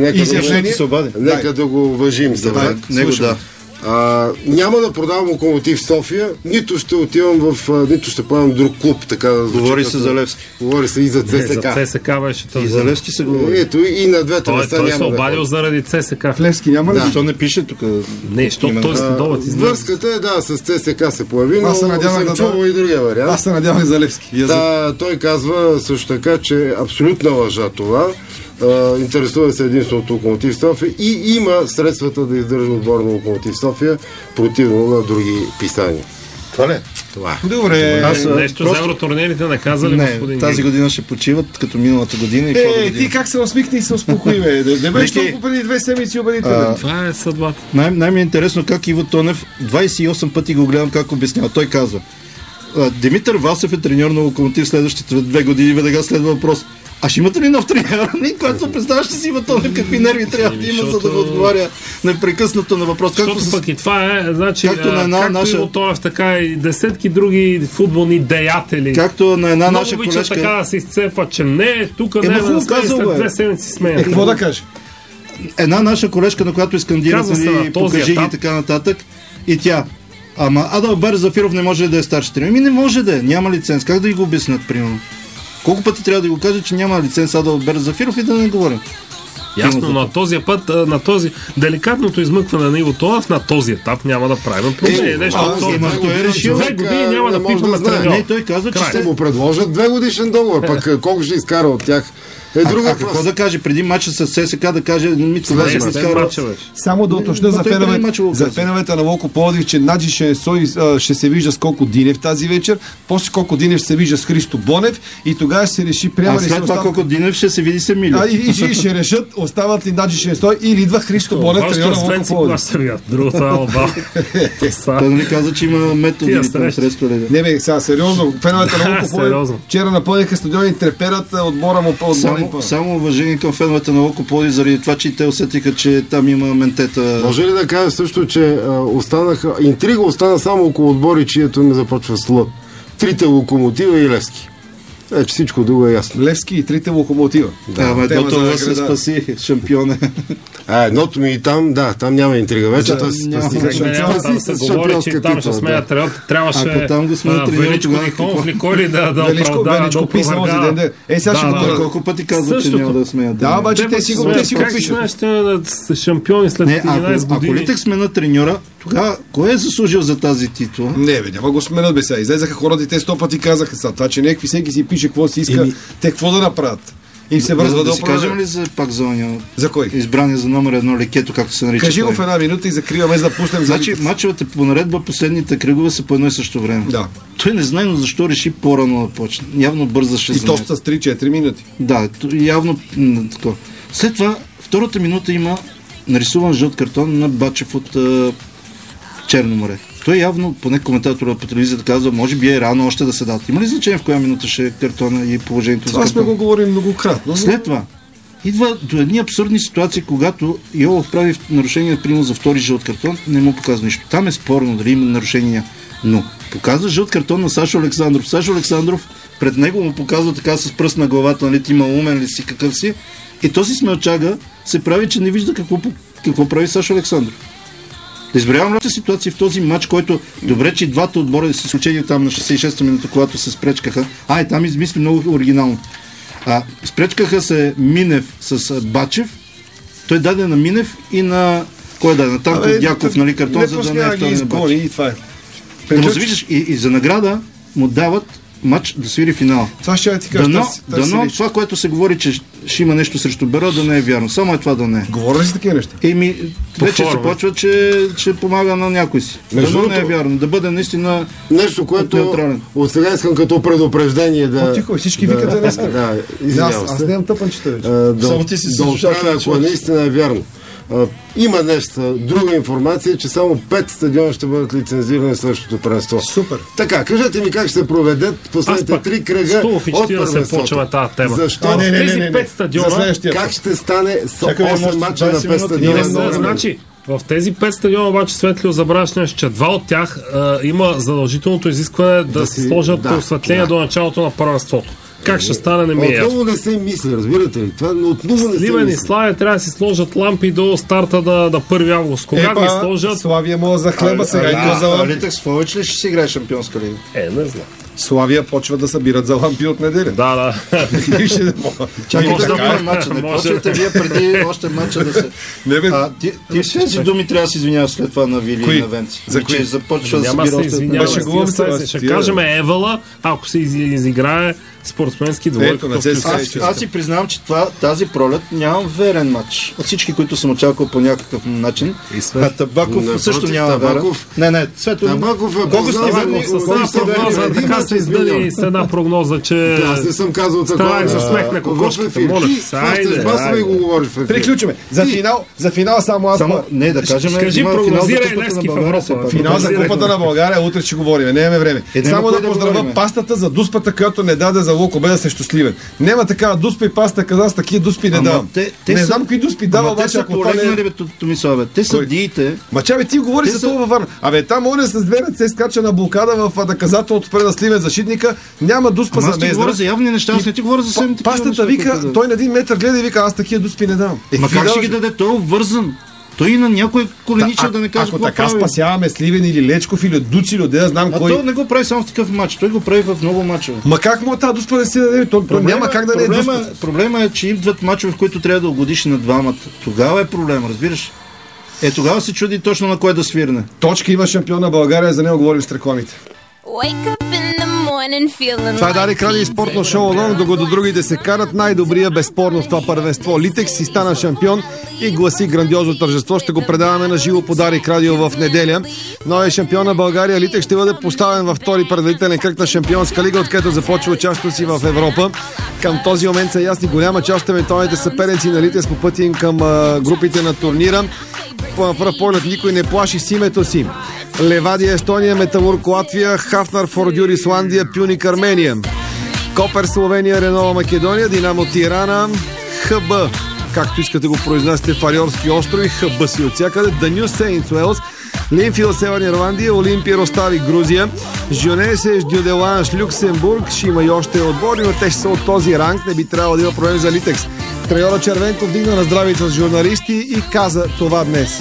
нека да го уважим. Него да. Няма да продавам Локомотив София, нито ще отивам нито ще поемам друг клуб, така да звучи. Говори се за Левски. Говори се и за ЦСК. За ЦСК беше този. И за Левски се говори. Ето и на двете места няма. Той се обадил заради ЦСК. В Левски няма ли? Защо не пише тук? Не, защото той следоват измерен. Връзката е, с ЦСК се появи, но съм чувал и другия вариант. Аз се надявам и за Левски. Той казва също така, че абсолютна лъжа това. Интересува се единствено от Локомотив София и има средствата да издържа отбор на Локомотив София, противно на други писания. Това ли? Това. Добре. Нещо за евротурнирите наказали, господин тази година ще почиват, като миналата година. Ти как се усмихни и се успокои, бе? Не беше толкова преди 2 седмици убедителен. Това е съдбата. Най-ми е интересно как Иво Тонев 28 пъти го гледам как обяснява. Той казва: Димитър Васев е треньор на Локомотив следващите 2 години. Веднага следва въпрос: а ще имате ли нов треньор? Който представяш си Иво Тонев какви нерви трябва да има, за да го отговаря непрекъснато на въпрос. Защото пък и това е, значи, както Иво Тонев, така и десетки други футболни деятели. Както на една наша колежка. колежка. Така да се изцепва, че не, тук не е да сме след 2 седмици сменя. Какво да каже? Една наша колежка, на която изкандира, покажи ги и така нататък, и тя: ама Адалбер Зафиров не може да е старши треньор. Не може да е, няма лиценз. Как да ги го обяснят, примерно? Колко пъти трябва да го кажа, че няма лиценз Адалбер Зафиров и да не говорим? Ясно, на този път, на този деликатното измъкване на Иво Тонев на този етап няма да правим проблем. Той е решил. 2 години няма да пипаме треньор. Не, той казва, че ще му предложат 2 годишен договор, пък колко ще изкара от тях е друг въпрос. Какво да каже преди матча с ЦСКА, да каже Митко Васев изкара? Само да уточня за феновете на Локо Пловдив, че Наджи ще се вижда с Колко Динев тази вечер, после Колко Динев ще се вижда с Христо Бонев и тогава ще се реши приема. А след това Колко Динев ще се види с Емилио. И ще решат остават ли Наджи Шенстой или идва Христо Бонев, треньор на Локо Пловдив. Другото е Алба. Той не каза, че има методи. Не бе, сега сериозно, феновете на Локо Пловдив вчера напълниха стадион и треперат отбора му по Само уважение към феновете на Локо Пловдив, заради това, че те усетиха, че там има ментета. Може ли да кажа също, че интрига остана само около отбори, чието име започва с Л? 3 Локомотива и Левски. Вече всичко друго е ясно. Левски и 3 Локомотива. Това се спаси, шампионе. Едното ми и там, там няма интрига вече. Там се говори, че там ще сменят треньор. Трябваше Величко Николов ли кой ли да оправдава. Колко пъти казва, че няма да сменят. Да, обаче те си го пишат. Как ще шампиони след 11 години? Ако Литък смена треньора, тогава кой е заслужил за тази титла? Не бе, няма го сменят бе сега. Излезаха хората и те 100 пъти казаха са. Това, че някакви всеки си пише какво си иска, те какво да направят? И се връзва да оправят. Кажем ли пак за оня? За кой? Избрание за номер 1 лекето, както се нарича. Кажи го в една минута и закриваме, за да пуснем. Значи мачовете по наредба, последните кръгове са по едно и също време. Да. Той не знае защо реши по-рано да почне. Явно бързаше. И то с 3-4 минути. Да, явно такова. След това, втората минута има нарисуван жълт картон на Бачев от Черно море. Той явно, поне коментатора по телевизията казва, може би е рано още да се дадат. Има ли значение в коя минута ще е картона и положението? Това сме го говорили многократно. След това идва до едни абсурдни ситуации, когато Йолов прави нарушение, примерно за втори жълт картон, не му показва нищо. Там е спорно дали има нарушения. Но показва жълт картон на Сашо Александров. Сашо Александров пред него му показва така с пръст на главата, нали, ти има умен ли си, какъв си. И този смелчага се прави, че не вижда какво прави Сашо Александров. Да изброявам различни ситуации в този матч, който добре, че двата отбора, с изключение там на 66-та минута, когато се спречкаха. И там измисли много оригинално. Спречкаха се Минев с Бачев. Той даде на Минев и на Кой да е? На Танко Дяков, нали, картон, за да не е втори на Бачи. И това е. Но виждаш, и за награда му дават матч да свири финал. Това ще я ти кажа. Дано това, което се говори, че ще има нещо срещу Беро, да не е вярно. Само е това да не е. Говоря ли си такива неща? Вече се почва, че помага на някой си. Дано не е вярно. Да бъде наистина нещо, което от сега искам като предупреждение да... Тихо, всички викат днес. Аз нямам тъпанчета вече. Само ти си отправя, ако наистина е вярно. Има нещо, друга информация, че само 5 стадиона ще бъдат лицензирани в следващото първенство. Супер. Така, кажете ми как ще се проведат последните 3 кръга от първенството. Почваме тази тема. Защо? Тези 5 стадиона... Как ще стане с 8 мача на 5 стадиона? Значи, в тези 5 стадиона обаче, Светлио, забравяш нещо, че 2 от тях има задължителното изискване да се сложат осветление до началото на първенството. Как ще стане, не ми е ясно. Отново не се мисли, разбирате ли? Това отново не се Сливен и мисли. Славия трябва да си сложат лампи до старта на 1 август. Кога ги сложат? Славия му за хлеба сега и то за лампи. Литекс повече ли ще си играе шампионска лига? Не знам. Славия почва да събират за лампи от неделя. Да. Чакайте да бъде матча. Не почвате вие преди още матча да се... Ти тези думи трябва да се извиняваш след това на Вили и на Венци. За кои? Започва да Няма събира се още... извинявам. Ще кажем Евала, ако се изиграе спортсменски двойка. Аз си признавам, че тази пролет нямам верен матч. От всички, които съм очаквал по някакъв начин. А Табаков също няма верен. Не, Свето... Табаков е Така се издали с една прогноза, че... Аз не съм казал такова. За смех на кокошката. Моля, приключваме. За финал само аз... Не, да кажем... Кажи, прогнозирай Левски в Европа. Финал за Купата на България, утре ще говорим. Нямаме време. Само да поздравя пастата за дуспата, която не даде за Лукобеда срещу Сливен. Няма такава дуспа и паста, каза, с такива дуспи не давам. Не знам какви дуспи дава, обаче ако това не е... Те са диите. Мачаве, ти говори за това във Варна. Там оня с две ръце скача на блокада в наказателното пред Сливен защитника. Няма дуспа за Мездра. Аз ти говоря за явни неща, аз не ти говоря за съвсем такива неща. Пастата вика, той на 1 метър гледа и вика, аз такива дуспи не давам. Ма как ще ги даде? Той е обвързан. Той и на някой коленича да не каже какво прави. Ако така спасяваме Сливен или Лечков или Дуци, или да знам кой... той не го прави само в такъв матч. Той го прави в много мачове. Ма как му тази дуспа да си даде? То няма как да не е дуспа. Проблема е, че идват мачове, в които трябва да угодиш на двамата. Тогава е проблем, разбираш? Тогава се чуди точно на кой да свирне. Точка има шампион на България, за него говорим с рекламите. Това е Дарик Радио и спортно шоу Алон, докато другите се карат. Най-добрия безспорно в това първенство. Литекс си стана шампион и гласи грандиозно тържество. Ще го предаваме на живо по Дарик Радио в неделя. Новият шампион на България Литекс ще бъде поставен във втори предварителен кръг на Шампионска лига, откъдето започва участието си в Европа. Към този момент са ясни голяма част от евентуалните съперници на Литекс по пътя им към групите на турнира. На пръв поглед никой не плаши с името си. Левадия Естония, Металург Латвия, Хафнар Фордюр Исландия, Пюник Армения, Копер Словения, Ренова Македония, Динамо Тирана, ХБ, както искате го произнасяте, Фариорски острови, ХБ си от всякъде, Даню Сейнс Уелс, Линфил Северна Ирландия, Олимпия Ростави Грузия, Жюнесе Дюделанш Люксембург, ще има и още отбори, но те ще са от този ранг, не би трябвало да има проблем за Литекс. Трайора Червенков вдигна на здравица с журналисти и каза това днес.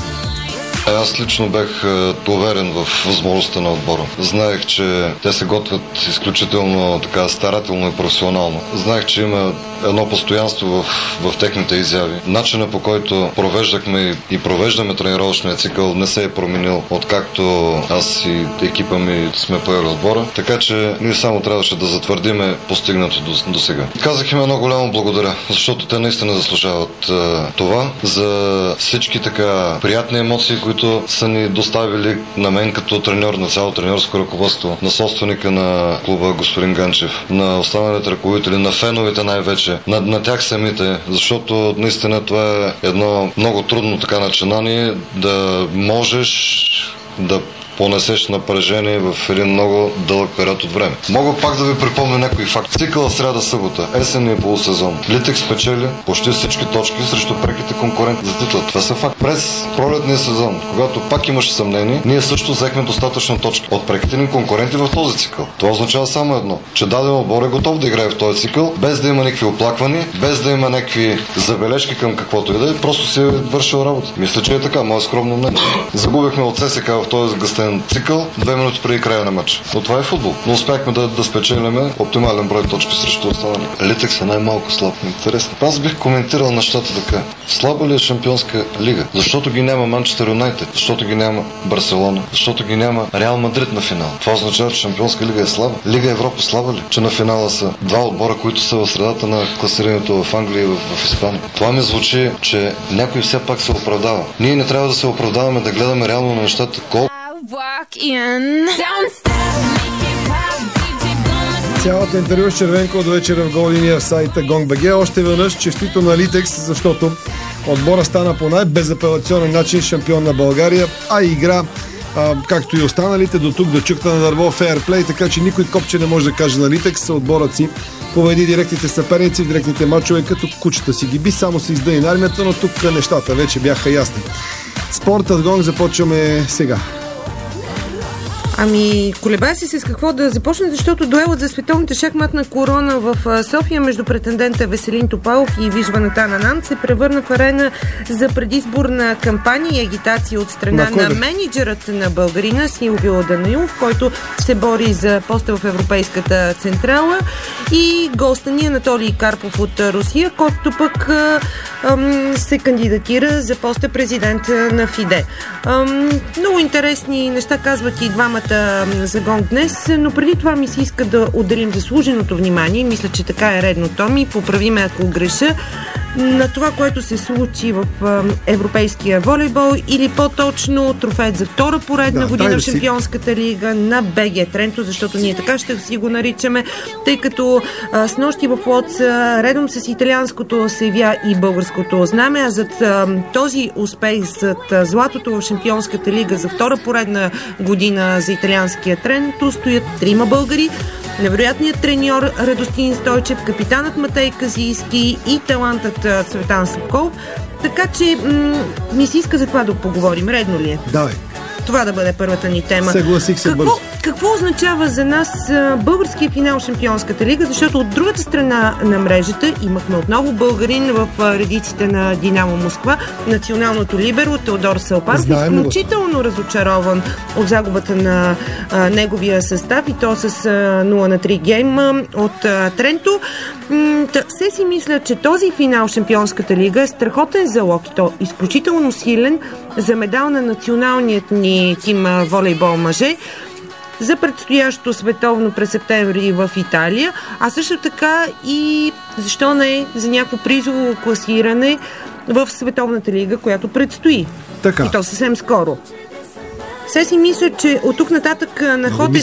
Аз лично бях уверен в възможността на отбора. Знаех, че те се готвят изключително така старателно и професионално. Знаех, че има едно постоянство в техните изяви. Начинът, по който провеждахме и провеждаме тренировъчния цикъл, не се е променил, откакто аз и екипа ми сме поели отбора. Така че ние само трябваше да затвърдиме постигнато до сега. Казах им едно голямо благодаря, защото те наистина заслужават това, за всички така приятни емоции, които са ни доставили на мен като треньор, на цяло треньорско ръководство, на собственика на клуба господин Ганчев, на останалите ръководители, на феновете най-вече, на тях самите, защото наистина това е едно много трудно така начинание да можеш да понесеш напрежение в един много дълъг период от време. Мога пак да ви припомня някои факти. Цикъла сряда-събота, есенния полусезон. Литекс спечели почти всички точки срещу преките конкуренти за титла. Това са факт. През пролетния сезон, когато пак имаше съмнение, ние също взехме достатъчно точки от преките ни конкуренти в този цикъл. Това означава само едно, че даден отбор е готов да играе в този цикъл, без да има никакви оплаквания, без да има някакви забележки към каквото и да е, просто си е вършил работа. Мисля, че е така, мое скромно мнение. Загубихме от ССК в този гъстен отбранителен цикъл 2 минути преди края на матча. Но това е футбол. Но успяхме да спечелиме оптимален брой точки срещу останали. Литекс е най-малко слаб. Интересно. Аз бих коментирал нещата така. Слаба ли е Шампионска лига? Защото ги няма Манчестър Юнайтед, защото ги няма Барселона, защото ги няма Реал Мадрид на финал. Това означава, че Шампионска лига е слаба. Лига Европа слаба ли? Че на финала са два отбора, които са в средата на класирането в Англия и в Испания. Това ми звучи, че някой все пак се оправдава. Ние не трябва да се оправдаваме, да гледаме реално на нещата. Цялата интервю с Червенко от вечера в гол линия в сайта Gong.bg. Още веднъж честито на Литекс, защото отбора стана по най-безапелационен начин шампион на България, а игра както и останалите до тук до чукта на дърво фейерплей, така че никой копче не може да каже на Литекс. Отборът си победи директните съперници в директните мачове, като кучета си ги би, само се издаде на армията, но тук нещата вече бяха ясни. Спортът Гонг започваме сега. Колебая си с какво да започне, защото дуелът за световната шахматна корона в София между претендента Веселин Топалов и Вишванатан Ананд се превърна в арена за предизборна кампания и агитация от страна на мениджърът на българина Силвио Данаилов, който се бори за поста в Европейската централа, и госта ни Анатолий Карпов от Русия, който пък се кандидатира за поста президент на ФИДЕ. Много интересни неща казват и двамата за Гонг днес, но преди това ми се иска да отделим заслуженото внимание, мисля, че така е редно, Томи, поправи ме ако греша, на това, което се случи в европейския волейбол, или по-точно трофеят за втора поредна година в Шампионската лига на БГ Тренто, защото ние така ще си го наричаме, тъй като с нощи в Лоц, редом с италианското се вя и българското знаме, а зад този успех, зад златото в Шампионската лига за втора поредна година за италианския Тренто стоят трима българи: невероятният треньор Радостин Стойчев, капитанът Матей Казийски и талантът Цветан Сапков. Така че ми се иска за това да поговорим. Редно ли е? Давай. Това да бъде първата ни тема. Съгласих се бързо. Какво означава за нас българския финал Шампионската лига? Защото от другата страна на мрежата имахме отново българин в редиците на Динамо Москва, националното либеро Теодор Салпаров, изключително разочарован от загубата на неговия състав, и то с 0-3 гейм от Тренто. Все си мисля, че този финал Шампионската лига е страхотен залог, и то изключително силен за медал на националният ни тим волейбол мъже за предстоящо световно през септември в Италия, а също така и защо не за някакво призово класиране в Световната лига, която предстои. Така. И то съвсем скоро. Все си мисля, че от тук нататък на ход е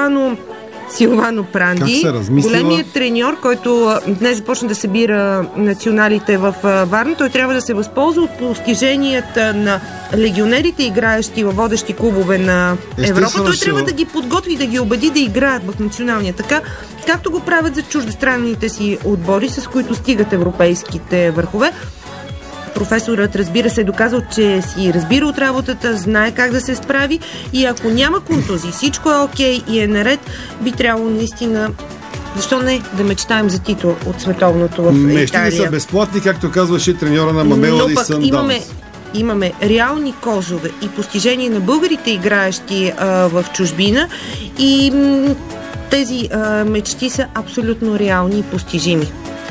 Силвано Пранди, големият треньор, който днес започна да събира националите в Варна. Той трябва да се възползва от постиженията на легионерите, играещи във водещи клубове на Европа. Той трябва да ги подготви, да ги убеди да играят в националния. Така, както го правят за чуждестранните си отбори, с които стигат европейските върхове. Професорът, разбира се, е доказал, че си разбира от работата, знае как да се справи, и ако няма контузии, всичко е окей и е наред, би трябвало наистина, защо не, да мечтаем за титул от световното в Италия. Мечтите са безплатни, както казваше треньора на Мамелоди Сандаунс. Имаме реални козове и постижения на българите, играещи в чужбина, и тези мечти са абсолютно реални и постижими.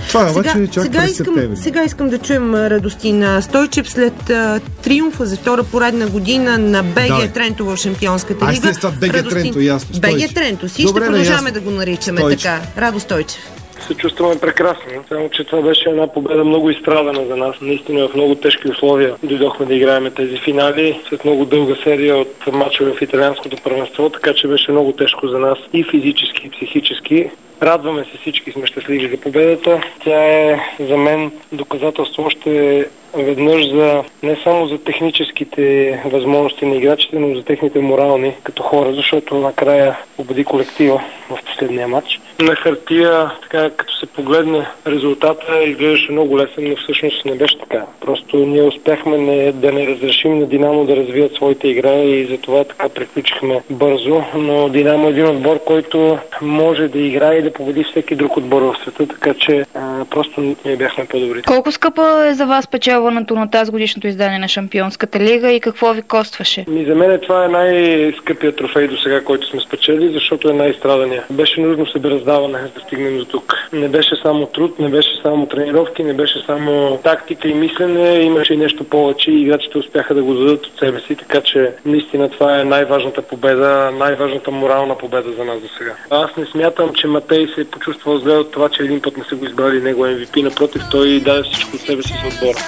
Сега искам да чуем Радостин Стойчев след триумфа за втора поредна година на БГ Тренто в Шампионската лига. БГ Тренто, ясно. БГ Тренто. Ще продължаваме да го наричаме така. Радо Стойчев. Се чувстваме прекрасно. Само че това беше една победа много изстрадана за нас. Наистина в много тежки условия дойдохме да играем тези финали след много дълга серия от мачове в италианското първенство, така че беше много тежко за нас и физически, и психически. Радваме се, всички сме щастливи за победата. Тя е за мен доказателство още веднъж не само за техническите възможности на играчите, но за техните морални като хора, защото накрая победи колектива в последния матч. На хартия, така като се погледне резултата, изглеждаше много лесен, но всъщност не беше така. Просто ние успяхме да не разрешим на Динамо да развият своите игра, и затова така приключихме бързо. Но Динамо е един отбор, който може да играе и да победи всеки друг отбор в света, така че просто ние бяхме по-добри. Колко скъпа е за вас печалба върнато на тази годишното издание на Шампионската лига и какво ви костваше? За мен това е най-скъпият трофей до сега, който сме спечели, защото е най-страдания. Беше нужно себераздаване да стигнем до тук. Не беше само труд, не беше само тренировки, не беше само тактика и мислене, имаше и нещо повече и играчите успяха да го дадат от себе си, така че наистина това е най-важната победа, най-важната морална победа за нас до сега. Аз не смятам, че Матей се е почувствал зле от това, че един път не са го избрали него MVP, напротив, той даде всичко от себе си за отбора.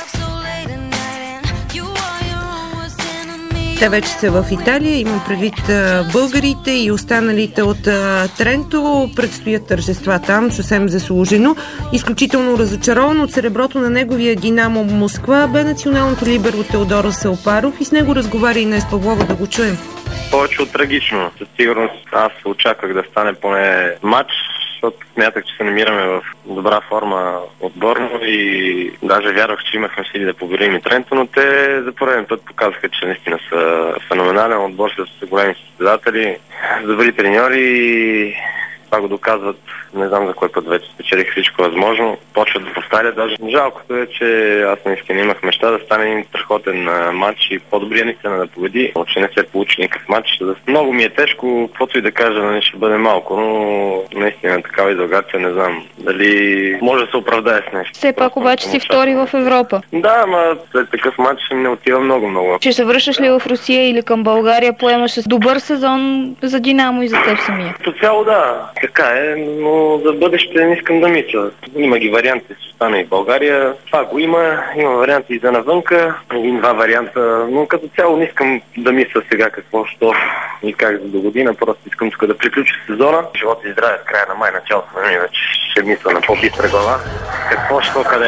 Те вече са в Италия, имам предвид българите и останалите от Тренто. Предстоят тържества там, съвсем заслужено. Изключително разочарован от среброто на неговия Динамо Москва бе националното либеро Теодорос Салпаров и с него разговаря Инес Павлова, да го чуем. Повече от трагично. Със сигурност аз очаквах да стане поне матч, защото смятах, че се намираме в добра форма отборно и даже вярвах, че имахме сили да победим и Тренто, но те за пореден път показаха, че наистина са феноменален отбор с големи състезатели, добри треньори и това го доказват. Не знам за кой път вече спечелих всичко възможно. Почват да повтарят. Даже жалкото е, че аз наистина имах мечта да стане един страхотен матч и по-добрия наистина да победи, но че не се получи никакъв матч. Много ми е тежко, каквото и да кажа, ще бъде малко, но наистина такава излагация не знам дали може да се оправдае с нещо. Все пак обаче си втори в Европа. Да, ама след такъв матч не отива много. Че се връщаш ли в Русия или към България, поемаш с добър сезон за Динамо и за теб самия? По цяло да, така е, но за бъдеще не искам да мисля. Има ги варианти, ще стане и България. Това го има варианти и за навънка, един-два варианта, но като цяло не искам да мисля сега какво, що и как за до година, просто искам тук да приключа сезона. Живот и здраве в края на май, началото на ми вече ще мисля на по-бистра глава. Какво, що, къде.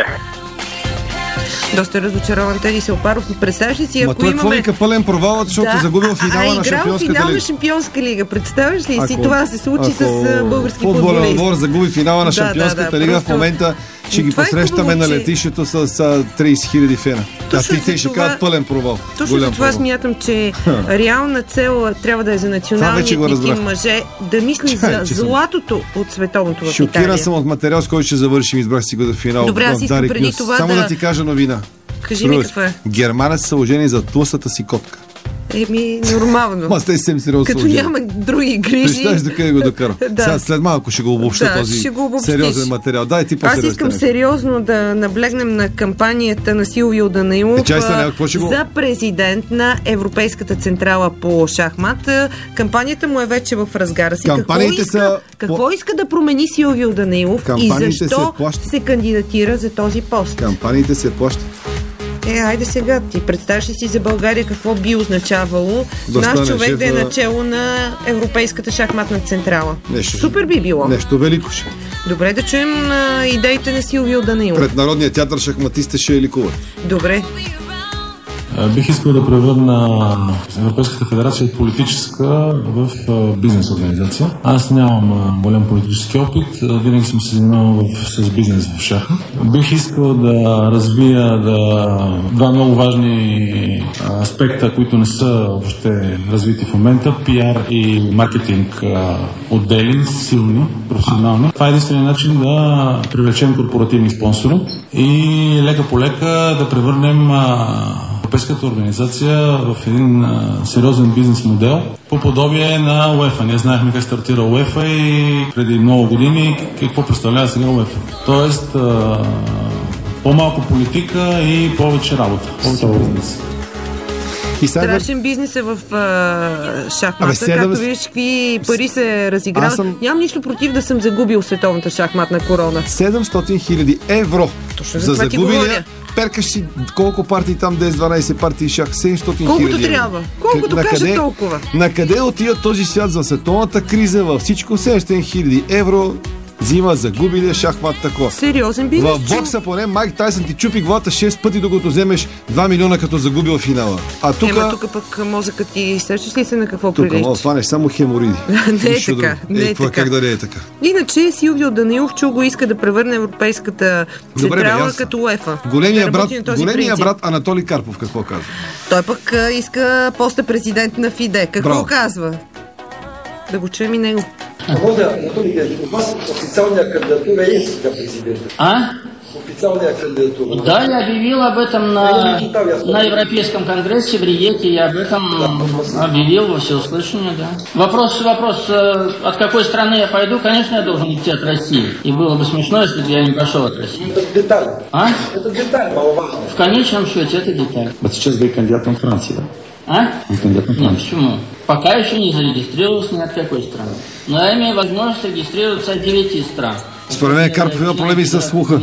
Доста разочарован Теди Салпаров. Представяш ли си, ако имаме... Това вика пълен провал, защото загубил финала на Шампионската лига. Шампионска лига. Представяш ли си, това се случи с български футболист? Футболен отбор загуби финала на Шампионската лига, в момента ще ги посрещаме на летището с 30 000 фена. Те ще кажат пълен провал. Точно за това смятам, че реална цел трябва да е за националните тим мъже да мислим за златото от световното в Италия. Шокиран съм от материал, с който ще завършим. Избрах си го за финал. Добре, аз искам преди това само да ти кажа новина. Кажи ми какво е. Германец са ожени за тлъстата си котка. Нормално. Ма сте съвсем сериозно. Като няма други грижи. Представяш до къде го докарам. След малко ще го обобща този сериозен материал. Дай ти по-сериозен. Аз искам сериозно да наблегнем на кампанията на Силвио Данаилов за президент на Европейската централа по шахмат. Кампанията му е вече в разгара си. Какво иска да промени Силвио Данаилов и защо се кандидатира за този пост? Кампаниите се плащат. Айде сега, ти представяш ли си за България какво би означавало наш човек да е начело на Европейската шахматна централа? Супер би било. Нещо велико ще. Добре, да чуем идеите на Силвио Данаилов. Пред Народния театър шахматистите ще ликуват. Добре. Бих искал да превърна Европейската федерация политическа в бизнес организация. Аз нямам голям политически опит, винаги съм се занимавал с бизнес в шахмат. Бих искал да развия два много важни аспекта, които не са въобще развити в момента. PR и маркетинг отдели, силни, професионални. Това е единственият начин да привлечем корпоративни спонсори и лека по лека да превърнем Европейската организация в един сериозен бизнес модел по подобие на УЕФА. Ние знаехме как стартира УЕФА и преди много години какво представлява сега УЕФА. Тоест по-малко политика и повече работа, повече бизнес. Страшен бизнес е в шахмата, както виждаш какви пари се разиграват. Нямам нищо против да съм загубил световната шахматна корона. 700 000 евро за загубилия. Перкаш си колко партии там, 10-12 партии шах, 700 000. Колкото трябва. Колкото кажа толкова. Накъде отива този свят за световната криза, във всичко 700 000 евро взима загубилия шахмат такова. Сериозен бизнес. В бокса поне Майк Тайсън ти чупи главата 6 пъти, докато вземеш 2 милиона като загубил финала. А тук пък мозъкът ти сещаш ли се на какво прилича? Тук това не само хемориди. Не е така. Не е така. Как да не е така? Иначе Силвио Данаилов чу го иска да превърне Европейската централа като УЕФА. Големия брат Анатолий Карпов какво казва? Той пък иска поста президент на ФИДЕ. Какво казва? Да го чуем и него. Може, Анатолий, у вас официалная кандидатура есть за президента? Официалная кандидатура. Да, я объявил об этом на Европейском конгрессе в Риеке. Я об этом объявил во всеуслышание, да. Вопрос, от какой страны я пойду, конечно, я должен идти от России. И было бы смешно, если бы я не пошел от России. Это деталь. А? Это деталь маловажная. В конечном счете это деталь. Вот сейчас вы кандидатом Франции, да? А? Вы кандидатом Нет, Франции. почему? Пока еще не зарегистрировался ни от какой страны. Но я имею возможность регистрироваться от 9 стран. Според мен Карпов има проблеми с слуха.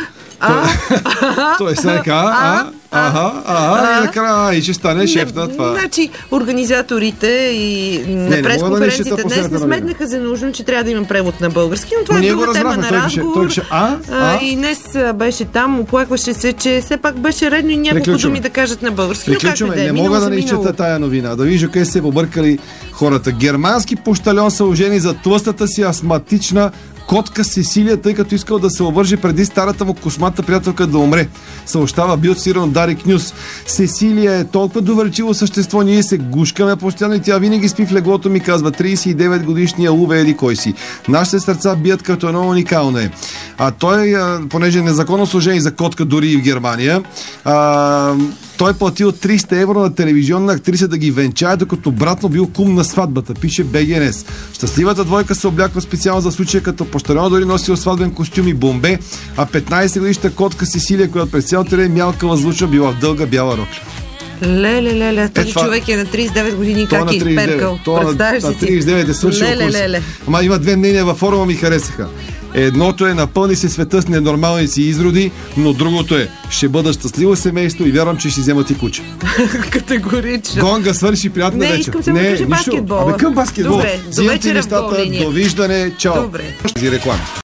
Той се казва и накрая и че стане шеф на това. Значи, организаторите и на пресконференцията днес не сметнаха за нужно, че трябва да има превод на български, но това е друга тема на разговор. И днес беше там, оплакваше се, че все пак беше редно и няколко думи да кажат на български. Приключваме. Не мога да не изчета тая новина. Да вижда къде се побъркали хората. Германски пощальон се ожени за тлъстата си астматична котка Сесилия, тъй като искал да се обвържи преди старата му космата приятелка да умре. Съобщава бил цитиран Дарик Нюс. Сесилия е толкова доверчиво същество, ние се гушкаме постоянно и тя винаги спи в леглото ми, казва 39 годишния Уве еди кой си. Нашите сърца бият като едно уникално е. А той, понеже незаконно служени за котка дори и в Германия, той платил 300 евро на телевизионна актриса да ги венчае, докато обратно бил кум на сватбата, пише БГНС. Щастливата двойка се обляква специално за случая, като пощарено дори носил сватбен костюм и бомбе, а 15-годишната котка Сесилия, която през цялото време мялка възлучна, била в дълга бяла рокля. Леле, този човек е на 39 години, как е изперкал. Представяш си? На 39 е свършил курс. Ама има две мнения във форума, ми харесаха. Едното е напълни се света с ненормални си изроди, но другото е ще бъда щастливо семейство и вярвам, че ще вземат и куче. Категорично. Гонга свърши, приятна вечер. Не, искам само да кажа баскетбола. Към баскетбола. Добре, до вечера в довиждане, чао. Добре. Реклама.